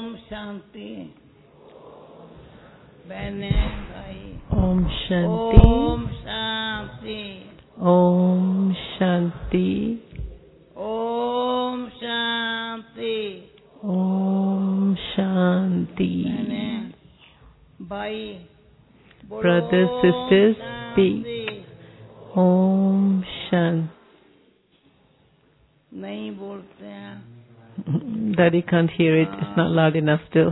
शांति बहने भाई Om Shanti. Om Shanti Om Shanti. Om Shanti Om Shanti. बहने भाई बोलो Brothers, sisters, speak. शांति। Om Shanti. नहीं बोलते हैं Daddy can't hear it. It's not loud enough still.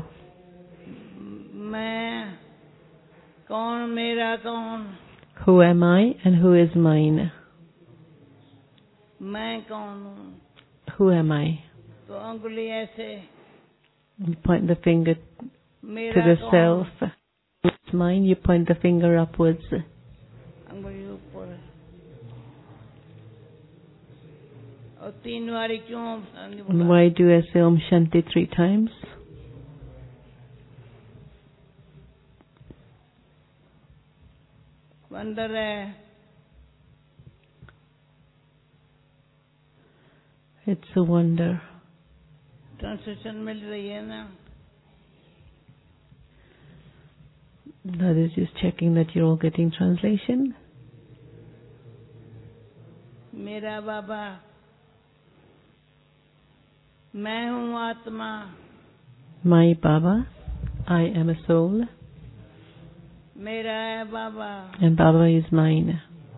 मैं कौन मेरा कौन Who am I and who is mine? मैं कौन हूँ Who am I? तो अंगुली ऐसे You point the finger to मेरा the कौन self. It's mine. You point the finger upwards. अंगुली ऊपर और 3 बारी क्यों शांति And बोला? why do I say Om Shanti 3 times? Wonder है It's a wonder. ट्रांसलेशन मिल रही है ना That is just checking that you're all getting translation. मेरा बाबा मैं हूँ आत्मा My Baba, I am a soul, मेरा है बाबा and Baba is mine.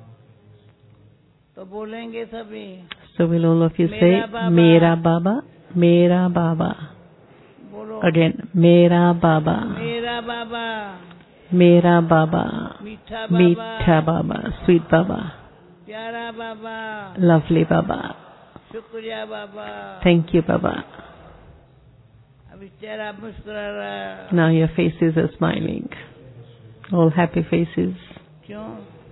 तो बोलेंगे सभी So will all of you say, Mera Baba. Mera Baba, Mera Baba. बोलो Again, Mera Baba, मेरा बाबा Mera Baba, मीठा बाबा Meetha Baba, Sweet Baba, प्यारा बाबा Lovely Baba. शुक्रिया बाबा Thank you, Baba. अभी चेहरा मुस्कुरा रहा है Now your faces are smiling. All happy faces. क्यों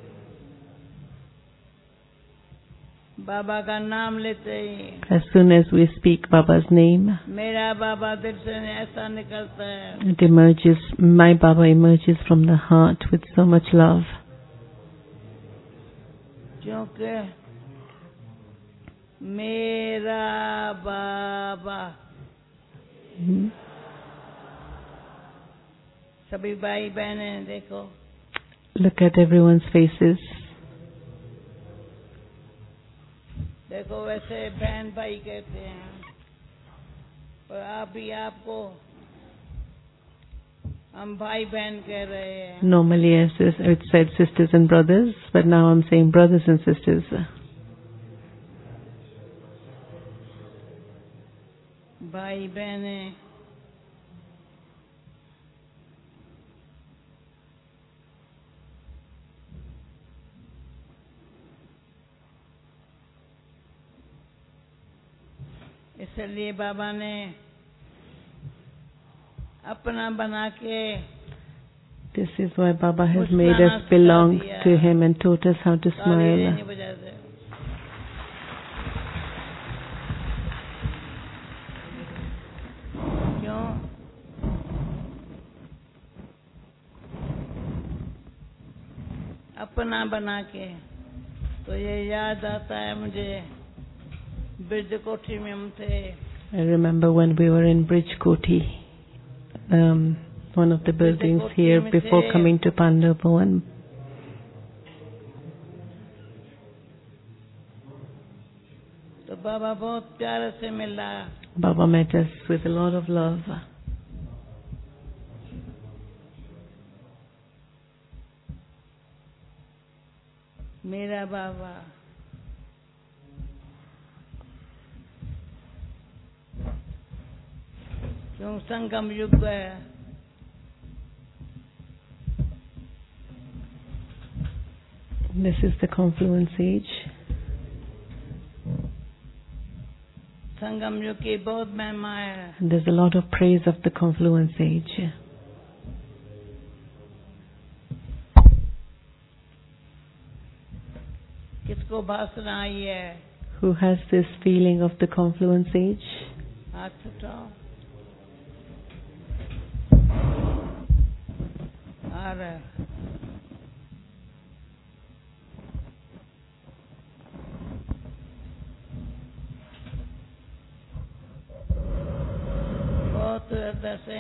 बाबा का नाम लेते ही As soon as we speak Baba's name, मेरा बाबा दिल से ऐसा निकलता है it emerges, my Baba emerges from the heart with so much love. क्योंकि मेरा बाबा Mhm. सभी भाई बहने देखो Look at everyone's faces. देखो वैसे बहन भाई कहते हैं पर आप भी आपको हम भाई बहन कह रहे हैं Normally it said sisters and brothers, but now I'm saying brothers and sisters. भाई बहने इसलिए बाबा ने अपना बना के This is why Baba has मुस्कुराना made us सिखा belong दिया। to Him and taught us how to ताली smile. नहीं बजाते क्यों अपना बना के तो ये याद आता है मुझे ब्रिज कोठी में हम थे I remember when we were in Bridge Koti, one of the buildings here before coming to Pandavavan. तो बाबा बहुत प्यार से मिला Baba met us with a lot of love. मेरा बाबा क्यों संगम युग है This is the confluence age. संगम युग की बहुत महिमा है And there's a lot of praise of the confluence age. किसको भाषण आई है Who has this feeling of the confluence age? हाथ उठाओ आ रहा है बहुत बहुत हृदय से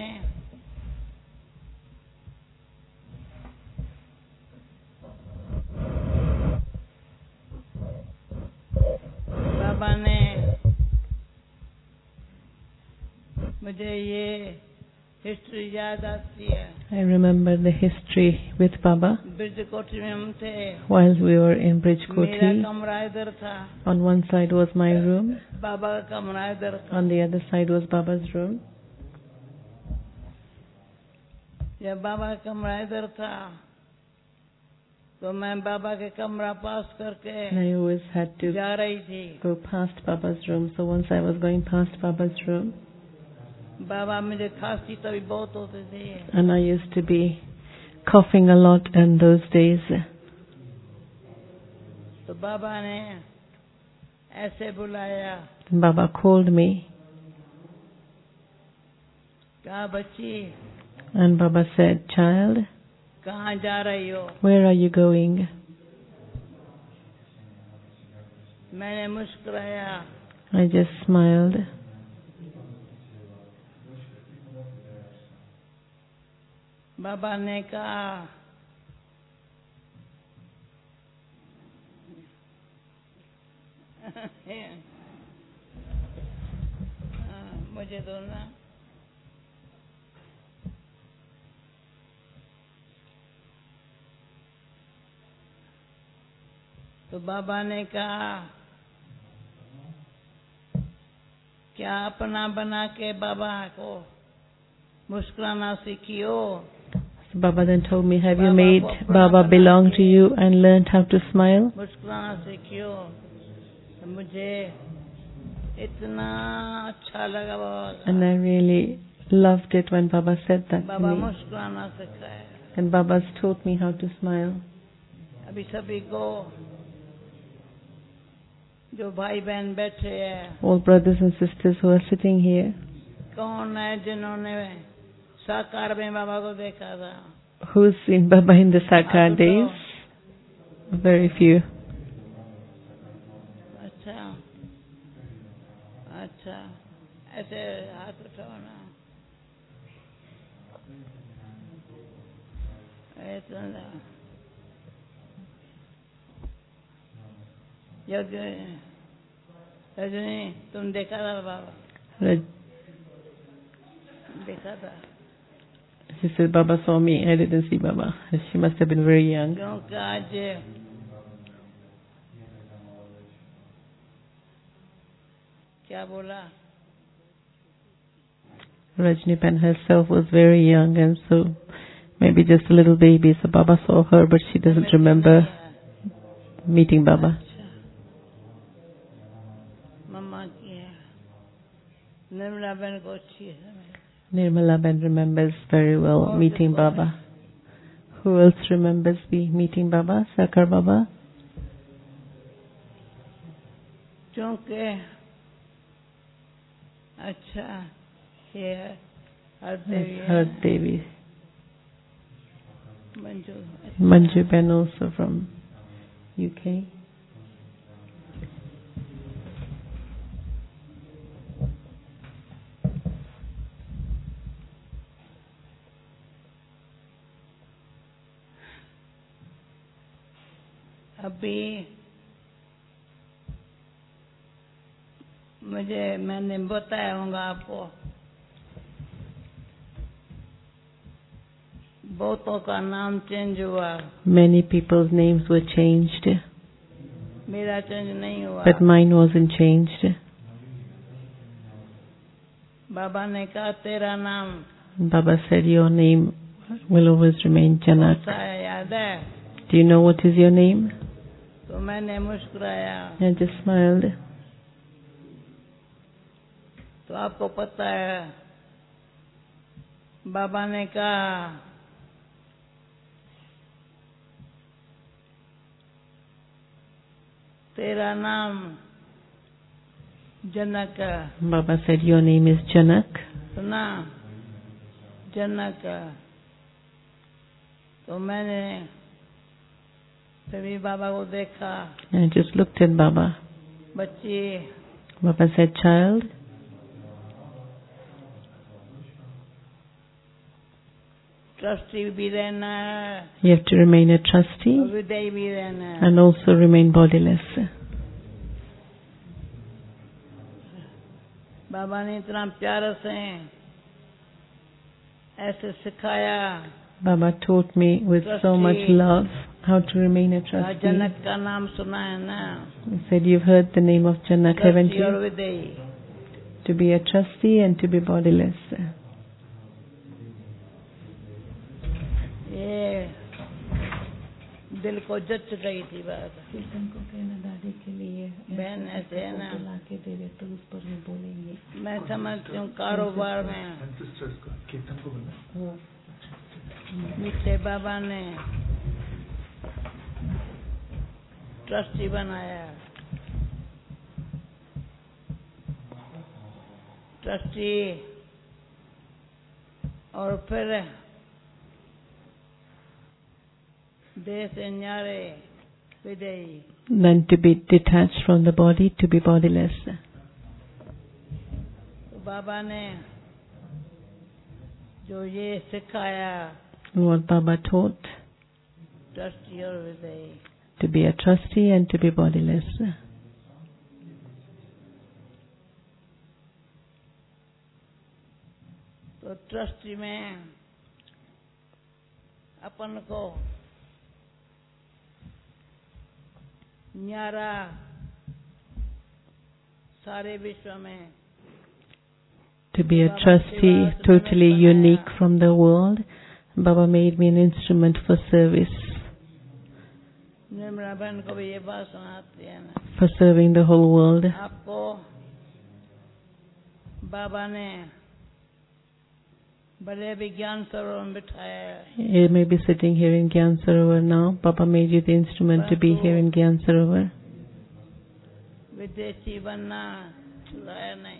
बाबा ने मुझे ये हिस्ट्री याद आती है. I remember the history with Baba. Brij Kothi में हम थे. While we were in Bridge मेरा Koti, कमरा इधर था. on one side was my room, बाबा का कमरा इधर था. on the other side was Baba's room. जब बाबा का कमरा इधर था तो मैं बाबा के कमरा पास करके And I always had to जा रही थी. go past Baba's room. So once I was going past Baba's room, बाबा मुझे खांसी तभी बहुत होती थी. and I used to be coughing a lot in those days. तो बाबा ने ऐसे बुलाया. And Baba called me, कहा बच्ची and Baba said, "Child, कहाँ जा रही हो?" where are you going?" मैंने मुस्कुराया. I just smiled. बाबा ने कहा मुझे दो ना. तो बाबा ने कहा क्या अपना बना के बाबा को मुस्कुराना सीखियो. So Baba then told me, "Have you made Baba belong to you and learned how to smile?" मुस्कुराना सीखियो. तो मुझे इतना अच्छा लगा बाबा. And I really loved it when Baba said that to Baba me. मुस्कुराना सिखाया. And Baba's taught me how to smile. अभी सभी को जो भाई बहन बैठे हैं, All brothers and sisters who are sitting here, कौन है जिन्होंने साकार में बाबा को देखा था? who's seen Baba in the Sakar days? Very few. अच्छा अच्छा ऐसे हाथ उठाओ ना. इतना रजनी तुम देखा था बाबा? देखा था. She said, "Baba saw me. I didn't see Baba." She must have been very young. क्योंकि आज क्या बोला? Rajnipan herself was very young, and so maybe just a little baby. So Baba saw her, but she doesn't remember meeting Baba. मम्मा की है. निर्मला बहन को अच्छी है. Nirmala Ben remembers very well meeting Baba. Who else remembers meeting Baba? Sakar Baba? क्योंकि अच्छा ये हर देवी है. Her Devi. Manju. Manju Ben also from UK. अभी मैंने बताया होगा आपको, बहुतों का नाम चेंज हुआ. Many people's names were changed, मेरा चेंज नहीं हुआ. but mine wasn't changed. बाबा ने कहा तेरा नाम Baba said, "Your name will always remain Janak." कौन सा है याद है? Do you know what is your name? तो मैंने मुस्कुराया. I just smiled. तो आपको पता है बाबा ने कहा तेरा नाम जनक है. Baba said, "Your name is Janak." सुना? जनक. तो मैंने तभी बाबा को देखा. I just looked at Baba. बच्ची Baba said, "Child, ट्रस्टी भी रहना है You have to remain a trustee और विदेयी भी रहना है. and also remain bodiless. बाबा ने इतना प्यार से ऐसे सिखाया. Baba taught me with so much Trustee. love how to remain a trustee. जनक का नाम सुना है ना. He said, you've heard the name of Janak, haven't trustee और you? विदेयी. To be a trustee and to be bodiless. ये दिल को जच गई थी बात. कीर्तन को कहना दादी के लिए बहन ऐसे है ना. लाके दे दे तो उस पर में बोलेंगे. मैं समझती हूँ कारोबार में कीर्तन को बोलना. मीठे बाबा ने ट्रस्टी बनाया. ट्रस्टी और फिर देह से न्यारे विदेयी. Then to be detached from the body, to be bodiless. तो बाबा ने जो ये सिखाया What Baba taught, ट्रस्टी और विदेयी. to be a trustee and to be bodiless. तो ट्रस्टी में अपन को न्यारा सारे विश्व में. To be a trustee, totally unique from the world, Baba made me an instrument for service, Nirmala बहन को भी ये बात सुनाती है ना. for serving the whole world. आपको बाबा ने बड़े विज्ञान सरोवर में बिठाया है. You may be sitting here in Gyan Sarovar now. Baba made you the instrument to be here in Gyan Sarovar. विदेशी बनना लाया नहीं.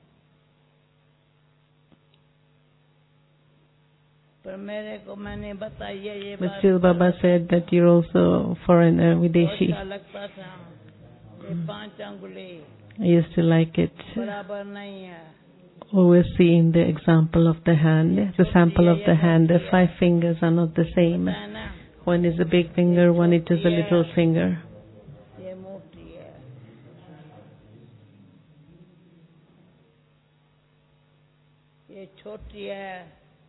पर मेरे को मैंने बताई है ये But बात. still Baba said that you're also foreigner, तो Videshi. अच्छा लगता था. ये 5 अंगुली I used to like it. बराबर नहीं है. Always seeing the example of the hand, the sample of the hand. The 5 fingers are not the same. है ना. One is a big finger, one it is a little finger. ये मोटी है. ये छोटी है.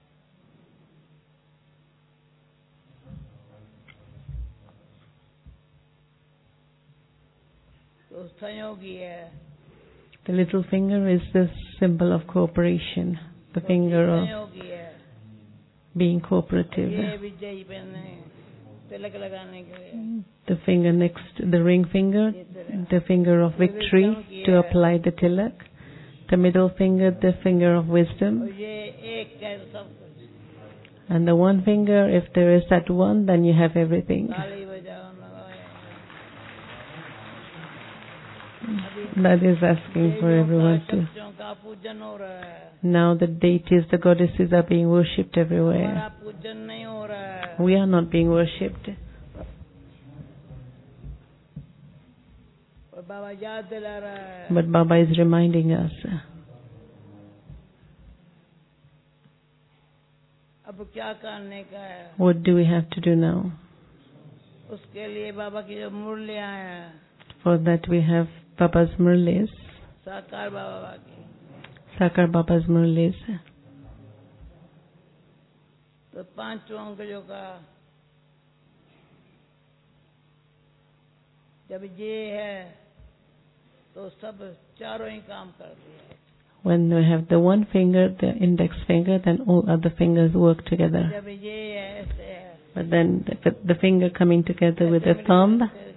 तो संयोगी है. The little finger is the symbol of cooperation, the finger of संयोगी है. being cooperative. ये विजयी पहने तिलक लगाने के लिए. The finger next, the ring finger, the finger of victory to apply the tilak. The middle finger, the finger of और wisdom. ये एक है सब कुछ. And the one finger, if there is that one, then you have everything. ताली बजाओ ना. That is asking for everyone to. शक्तियों का पूजन हो रहा है. Now the deities, the goddesses are being worshipped हमारा everywhere. पूजन नहीं हो रहा है. We are not being worshipped. और बाबा याद दिला रहा है. But Baba is reminding us. अब क्या करने का है. What do we have to do now? उसके लिए बाबा की जो मुरलियां हैं, For that we have Baba's Murlis, साकार बाबा की. Sakar Baba's Murlis. तो 5 अंगुलियों का जब ये है तो सब चारों ही काम करती है. When we have the one finger, the index finger, then all other fingers work together. जब ये है ऐसे है. But then the finger coming together with the thumb,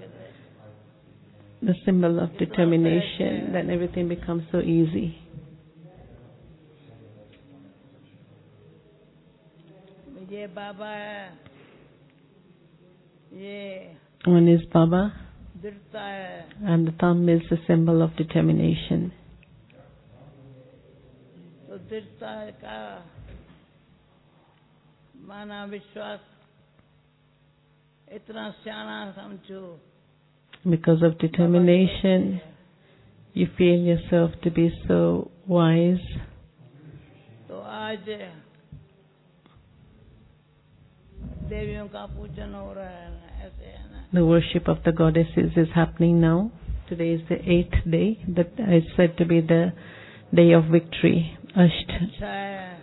the symbol of determination, then everything becomes so easy. ये बाबा है. ये One is Baba, दृढ़ता है. and the thumb is the symbol of determination. तो दृढ़ता का माना विश्वास इतना सियाना समझो. Because of determination, you feel yourself to be so wise. तो आज देवियों का पूजन हो रहा है ना, ऐसे है ना। The worship of the goddesses is happening now. Today is the 8th day. That is said to be the day of victory. Asht. अच्छा है।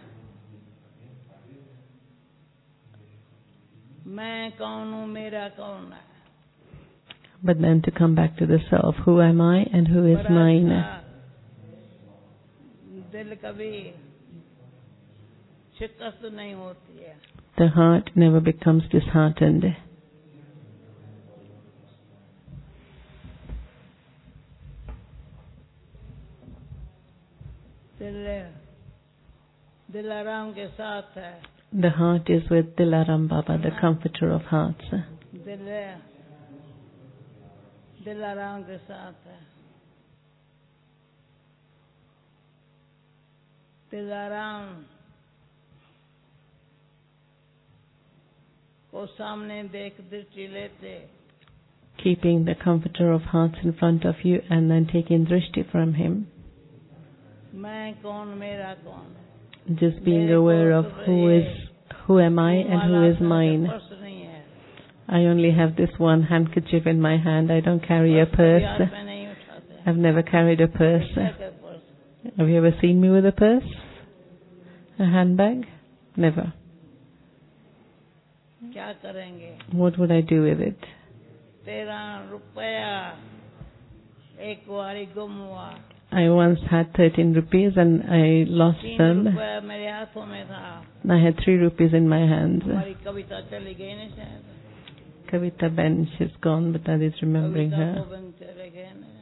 मैं कौन हूँ, मेरा कौन है। But then to come back to the self. Who am I and who is बड़ा mine? अच्छा, दिल कभी शिकस्त नहीं होती है। The heart never becomes disheartened. दिल आराम के साथ है। The heart is with Dilaram Baba, the comforter of hearts. दिल आराम के साथ है। दिल आराम को सामने देख दृष्टि लेते। Keeping the comforter of hearts in front of you and then taking drishti from him. मैं कौन, मेरा कौन। Just being aware of who am I and who is mine. नहीं है। I only have this one handkerchief in my hand. I don't carry a purse. में नहीं उठाते। I've never carried a purse. Purse Have you ever seen me with a purse? A handbag? Never. क्या करेंगे। What would I do with it? 13 रुपया एक बारी गुम हुआ। I once had 13 rupees and I lost 3 them. रुपया मेरे हाथों में था। I had 3 rupees in my hands. हमारी कविता चली गई नहीं शायद। Kavita Ben, she's gone, but that is remembering Kavita her. को बन चले गए ना।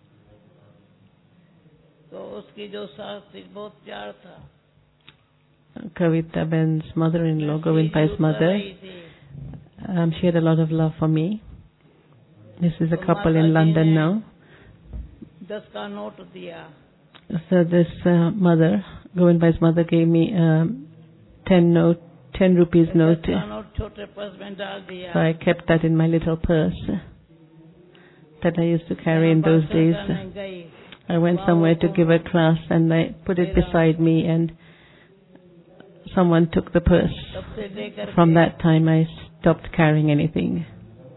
तो उसकी जो सास थी बहुत प्यार था। Kavita Ben's mother-in-law, Govind Pai's mother, she had a lot of love for me. This is a couple in London now. 10 का नोट दिया। So this mother, Govind Pai's mother, gave me 10 rupees note. 10 का note छोटे purse में डाल दिया। So I kept that in my little purse that I used to carry in those days. I went somewhere to give a class and I put it beside me and someone took the purse. From that time I stopped carrying anything.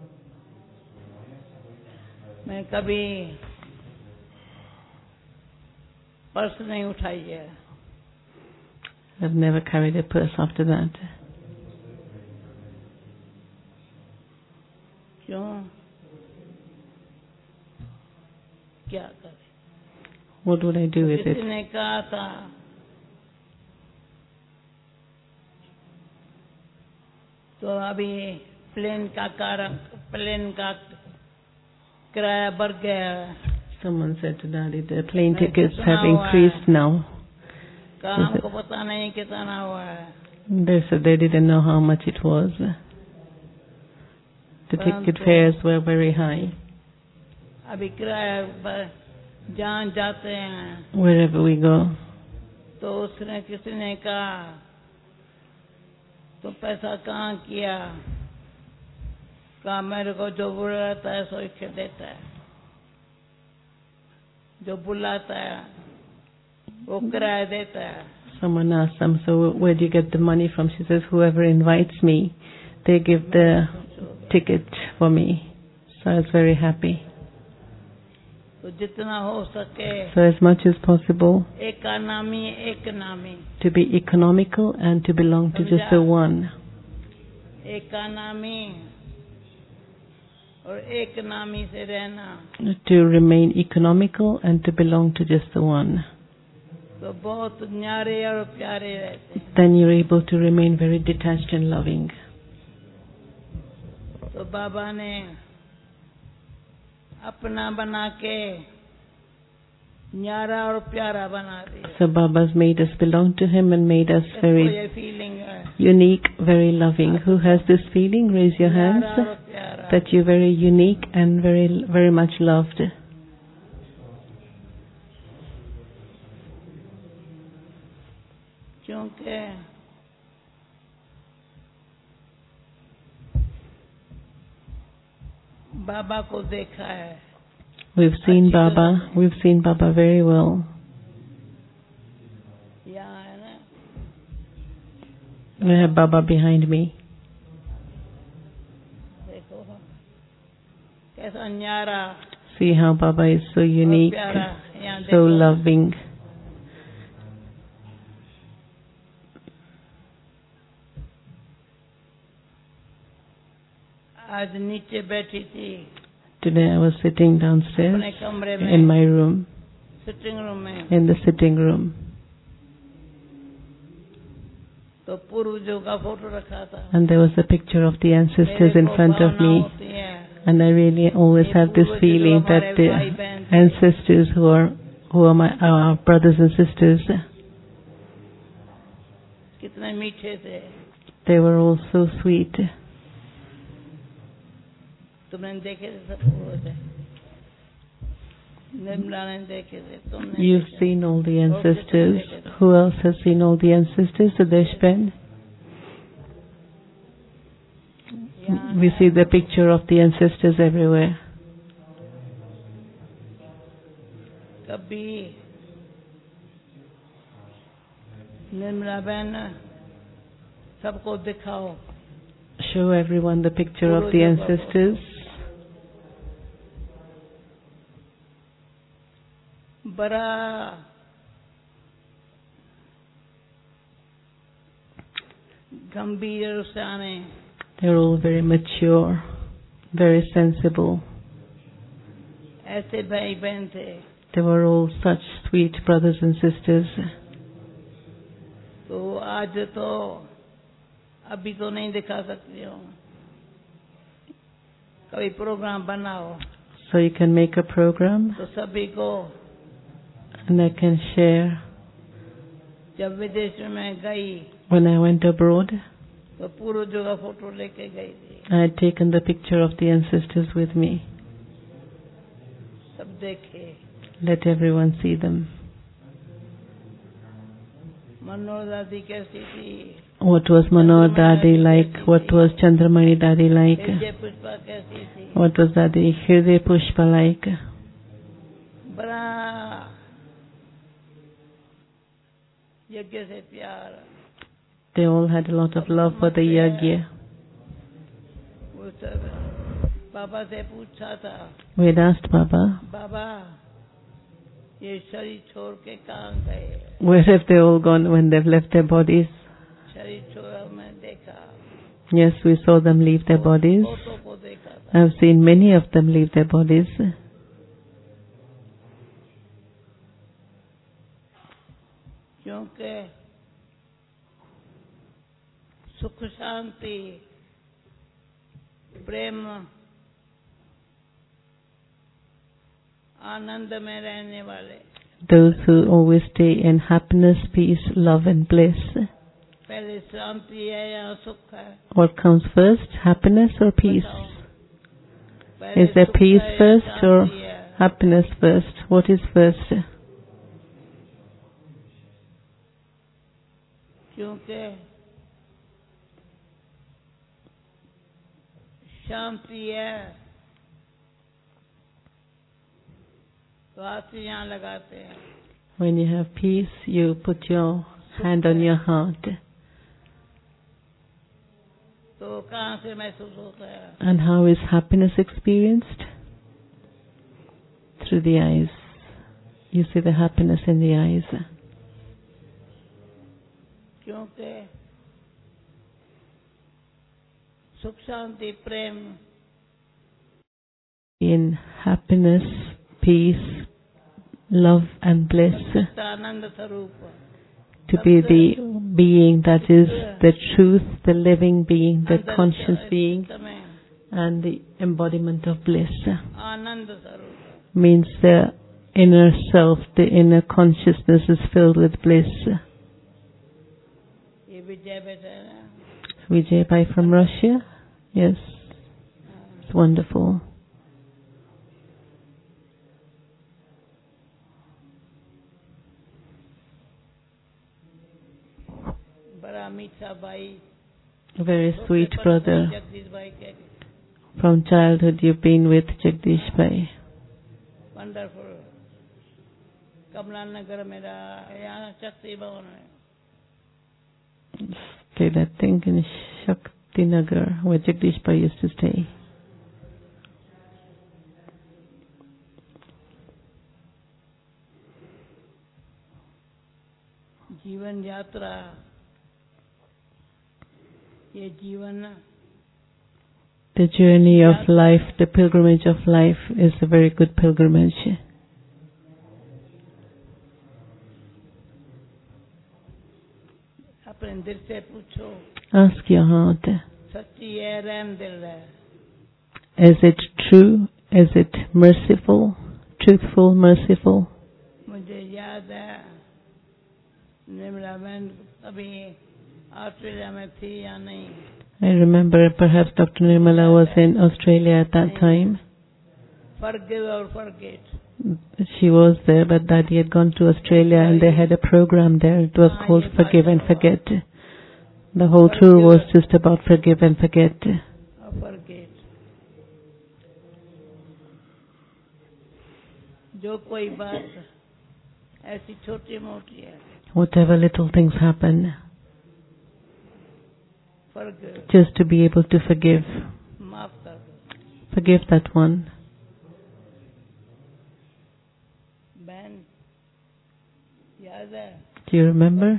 मैं कभी purse नहीं उठाई है। I've never carried a purse after that. क्यों? क्या करें? What would I do with किसी it? ने कहा था तो अभी प्लेन का किराया बढ़ गया। Someone said to Daddy, the plane tickets have increased now. कहा हमको पता नहीं कितना हुआ है। They said they didn't know how much it was. The ticket fares were very high. अभी किराया पर जहाँ जाते हैं Wherever we go. तो उसने किसी ने कहा तो पैसा कहाँ किया। कहा मेरे को जो बुलाता है सो ही देता है। जो बुलाता है वो किराया देता है। Someone asked them, so where do you get the money from? She says, whoever invites me, they give the ticket for me. So I was very happy. तो जितना हो सके So as much as possible एक नामी to be economical and to belong to just the one. एक नामी और एक नामी से रहना। To remain economical and to belong to just the one. तो बहुत न्यारे और प्यारे रहते हैं। Then you're able to remain very detached and loving. तो बाबा ने अपना बना के न्यारा और प्यारा बना दिया। So Baba's made us belong to him and made us इसको very ये फीलिंग है unique, very loving. Who has this feeling? Raise your hands. न्यारा और प्यारा। That you're very unique and very, very much loved. क्योंकि बाबा को देखा है। We've seen Baba. We've seen Baba very well. यहाँ है ना I have Baba behind me. कैसा न्यारा See how Baba is so unique, प्यारा यहाँ so देखो loving. आज नीचे बैठी थी Today I was sitting downstairs अपने कमरे में in my room, sitting room में in the sitting room. तो पूर्वजों का फोटो रखा था And there was a picture of the ancestors मेरे in को front of भावना me. होती है And I really always have this feeling that the ancestors who are my brothers and sisters, कितने मीठे थे they were all so sweet. तुमने देखे थे सब पूर्वज निर्मला ने देखे थे तुमने You've देखे। seen all the ancestors. Who else has seen all the ancestors? Sudeshben? यहाँ We see the picture of the ancestors everywhere. कभी निर्मला बहन सबको दिखाओ Show everyone the picture of the ancestors. बड़ा गंभीर उसाने They're all very mature, very sensible. ऐसे भाई बहन थे They were all such sweet brothers and sisters. तो आज तो अभी तो नहीं दिखा सकती हूँ कभी प्रोग्राम बनाओ So you can make a program तो सभी को and I can share. जब विदेश में गई When I went abroad, तो पूर्वजों का फोटो लेके गई थी I had taken the picture of the ancestors with me. सब देखे Let everyone see them. मनोहर दादी कैसी थी What was Manohar Dadi like? What was Chandramani Dadi like? विजय पुष्पा कैसी थी What was Dadi Hriday Pushpa like? बड़ा यज्ञ से प्यार They all had a lot of love for the yajna. वो सब बाबा से पूछा था We had asked Baba, बाबा ये शरीर छोड़ के कहाँ गए where have they all gone when they've left their bodies? शरीर छोड़ा मैं देखा Yes, we saw them leave their bodies. Photo को देखा था I've seen many of them leave their bodies. क्योंकि सुख शांति प्रेम आनंद में रहने वाले Those who always stay in happiness, peace, love and bliss. पहले शांति है या सुख है What comes first, happiness or peace? पहले Is there सुख peace है या first or शांति है? happiness first? What is first? क्योंकि शांति है तो हाथ यहाँ लगाते हैं When you have peace, you put your hand on your heart. तो कहाँ से महसूस होता है And how is happiness experienced? Through the eyes. You see the happiness in the eyes. क्योंकि सुख शांति प्रेम In happiness, peace, love and bliss. आनंद स्वरूप To be the being that is the truth, the living being, the conscious being, समय and the embodiment of bliss. आनंद स्वरूप Means the inner self, the inner consciousness is filled with bliss. ये विजय बेटा है ना Vijay Bhai from Russia? Yes. It's wonderful. बड़ा मीठा भाई A very sweet brother. Jagdish भाई के From childhood you've been with Jagdish Bhai. Wonderful Kamla Nagar मेरा यहाँ शक्ति भवन है Stayed, I think, in Shakti Nagar, where Jagdish Bhai used to stay. जीवन यात्रा ये जीवन The journey of life, the pilgrimage of life is a very good pilgrimage. अपने दिल से पूछो Ask your heart, सच्ची है रहम दिल है is it true? Is it merciful? Truthful, merciful? मुझे याद है निर्मला बहन अभी ऑस्ट्रेलिया में थी या नहीं I remember perhaps Dr. Nirmala was in Australia at that time. forgive or forget She was there, but Daddy had gone to Australia and they had a program there. It was called Forgive and Forget. The whole tour was just about forgive and forget. or forget जो कोई बात ऐसी छोटी मोटी है Whatever little things happen, forgive just to be able to forgive. माफ कर दो Forgive that one. बहन याद है Do you remember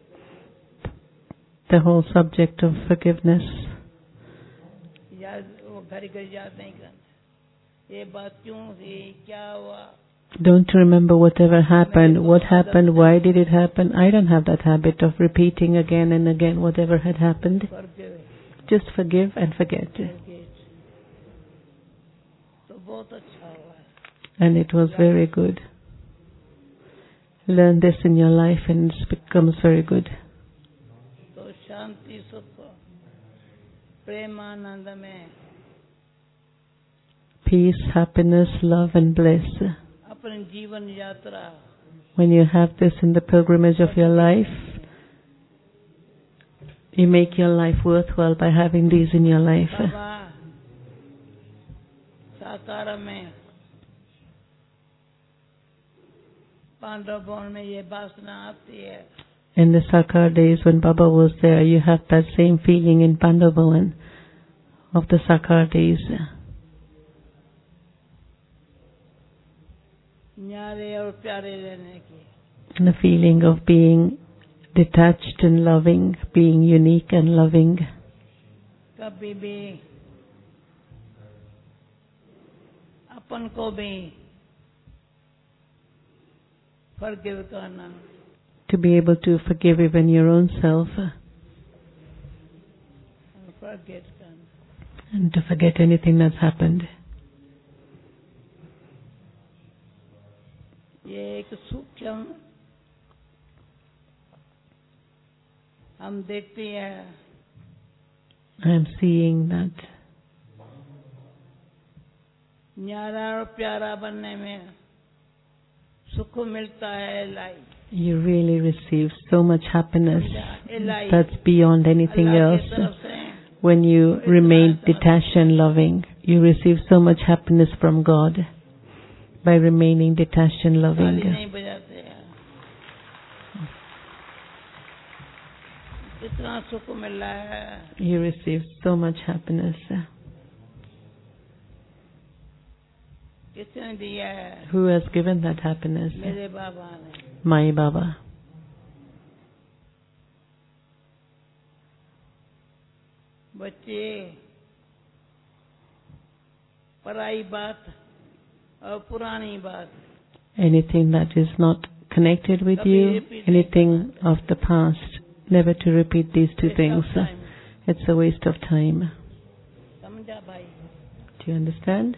the whole subject of forgiveness? याद वो घड़ी घड़ी याद नहीं करते ये बात क्यों थी क्या हुआ Don't you remember whatever happened? What happened? Why did it happen? I don't have that habit of repeating again and again whatever had happened. forgive Just forgive and forget. forget तो बहुत अच्छा हुआ है And it was very good. Learn this in your life and it becomes very good. तो शांति सुख प्रेम आनंद में Peace, happiness, love and bliss. अपनी जीवन यात्रा When you have this in the pilgrimage of your life, you make your life worthwhile by having these in your life. बाबा साकार में पांडव भवन में ये वासना आती है In the Sakar days when Baba was there, you have that same feeling in Pandavavan of the Sakar days. न्यारे और प्यारे रहने की And the feeling of being detached and loving, being unique and loving. कभी भी अपन को भी forgive करना To be able to forgive even your own self forget करना and to forget anything that's happened. ये एक सूक्ष्म हम देखते हैं I am seeing that न्यारा और प्यारा बनने में सुख मिलता है life you really receive so much happiness life that's beyond anything Allah की else. तरफ से When you remain detached and loving, you receive so much happiness from God by remaining detached and loving. ताली नहीं बजाते हैं कितना सुख मिल रहा है You receive so much happiness. किसने दिया है Who has given that happiness? मेरे बाबा ने My Baba. बच्चे पराई बात और पुरानी बात Anything that is not connected with you, anything of the past, never to repeat these two things. It's a waste of time. समझा भाई Do you understand?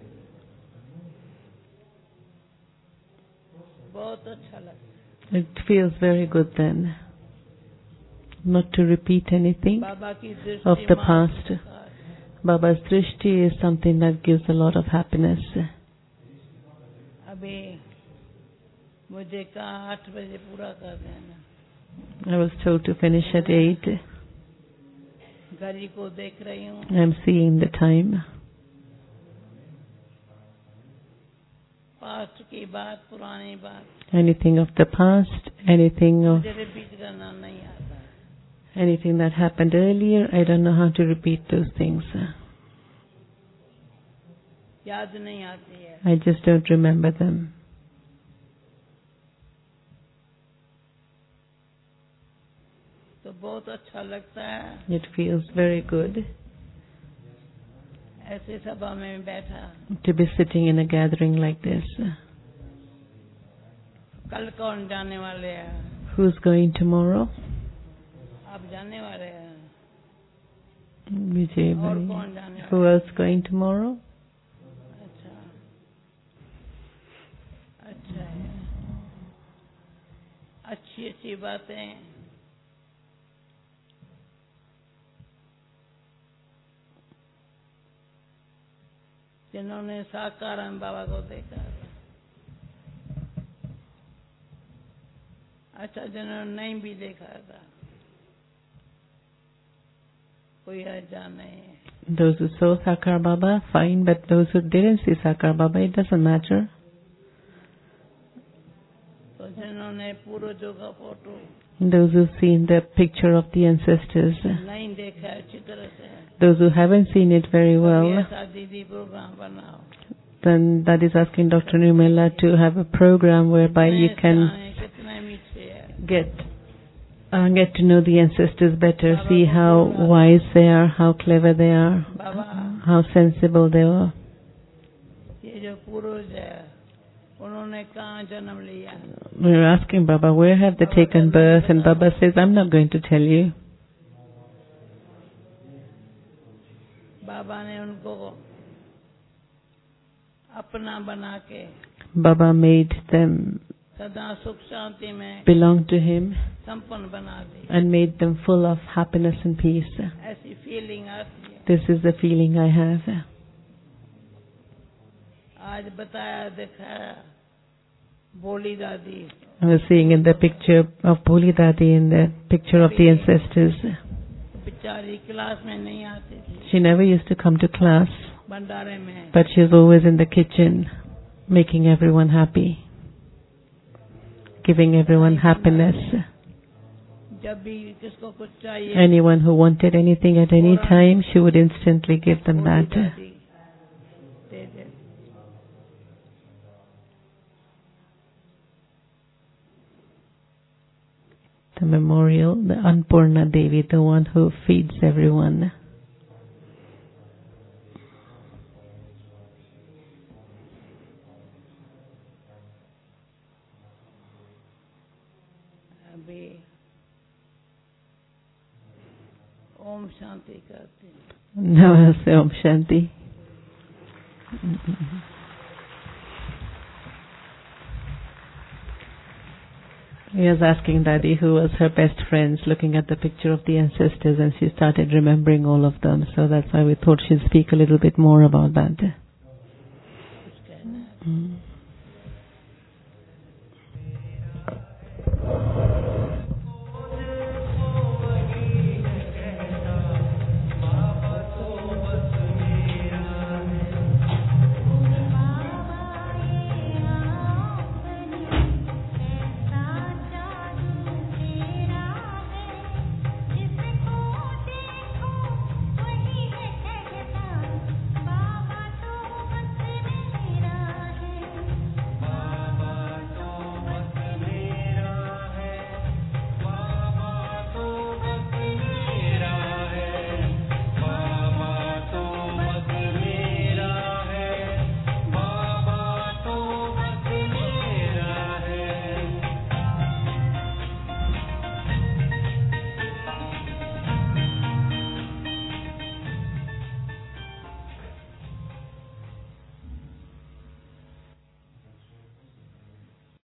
बहुत अच्छा लगता It feels very good then. Not to repeat anything बाबा की दृष्टि of the माँ past. के साथ। Baba's drishti is something that gives a lot of happiness. अभी मुझे कहा 8 बजे पूरा कर देना I was told to finish at 8. घड़ी को देख रही हूँ I'm seeing the time. Past की बात पुरानी बात Anything of the past, anything मुझे रिपीट करना नहीं आता anything that happened earlier, I don't know how to repeat those things. याद नहीं आती है I just don't remember them. तो बहुत अच्छा लगता है It feels very good ऐसे सभा में बैठा to be sitting in a gathering like this. कल कौन जाने वाले हैं Who's going tomorrow? आप जाने वाले हैं Vijay और bhai. कौन जाने Who वाले else going tomorrow? अच्छा अच्छा है अच्छी अच्छी बातें जिन्होंने साकाराम बाबा को देखा अच्छा जिन्होंने नहीं भी देखा था कोई ऐसा नहीं है Those who saw Sakar Baba, fine, but those who didn't see Sakar Baba, it doesn't matter. तो जिन्होंने पूर्वजों का photo Those who've seen the picture of the ancestors, नहीं देखा अच्छी तरह से those who haven't seen it very well, ऐसा दीदी प्रोग्राम बनाओ then that is asking Dr. Nirmala to have a program whereby you can कितने मीठे है get to know the ancestors better, see how wise they are, how clever they are, Baba how sensible they were. ये जो पूर्वज है उन्होंने कहाँ जन्म लिया We're asking Baba, where have they taken birth? And Baba says, I'm not going to tell you. बाबा ने उनको अपना बना के Baba made them सदा सुख शांति में belong to him संपन्न बना दी and made them full of happiness and peace. ऐसी फीलिंग आती है This is the feeling I have. आज बताया दिखाया बोली दादी I was seeing in the picture of Bholi Dadi, in the picture of the ancestors. बेचारी क्लास में नहीं आती थी She never used to come to class, भंडारे में but she was always in the kitchen, making everyone happy, giving everyone happiness. जब भी किसको कुछ चाहिए Anyone who wanted anything at any time, she would instantly give them that. दादी दे दे The memorial, the Annapurna Devi, the one who feeds everyone. अभी ओम शांति करते हैं Namaste Om Shanti. He was asking Dadi who was her best friends, looking at the picture of the ancestors, and she started remembering all of them. So that's why we thought she'd speak a little bit more about that.